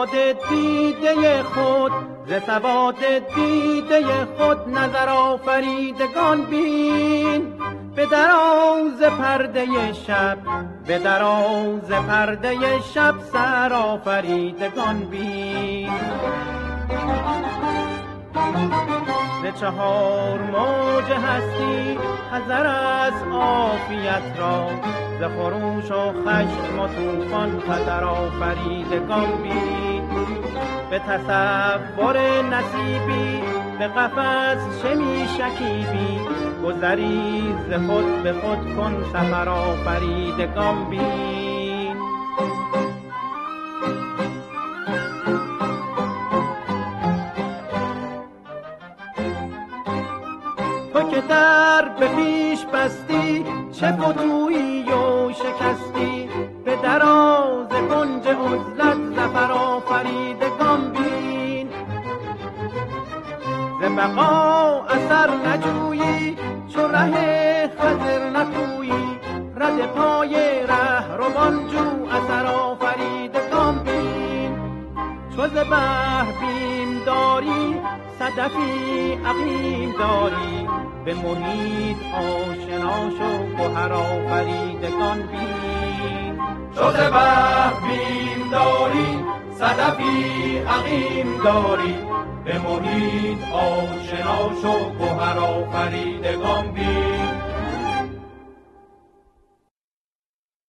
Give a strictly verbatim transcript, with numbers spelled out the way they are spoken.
سواد دیده خود ز سواد دیده خود نظر آفریدگان بین. به دراز پرده شب به دراز پرده شب سر آفریدگان بین. ز چهار موج هستی حذر از عافیت را، ز خروش و خشم و طوفان خطر آفریدگان بین. به تصور نصیبی به قفس شمی شکیبی، گذری ز خود به خود کن سفر آفریدگان بین. تو که در به پیش بستی چه فتویی و شکستی، به دراز کنج عزلت ظفر آفریدگان بین. ز بقا اثر نجویی چو ره خضر نپویی، رد پای ره روان جو اثر آفریدگان بین. چو ز بحر بیم داری صدفی عقیم داری، به محیط آشنا شو گهر آفریدگان بین. چو ز بحر بیم داری صدفی عقیم داری، به محیط آشنا شو گهر آفریدگان بین.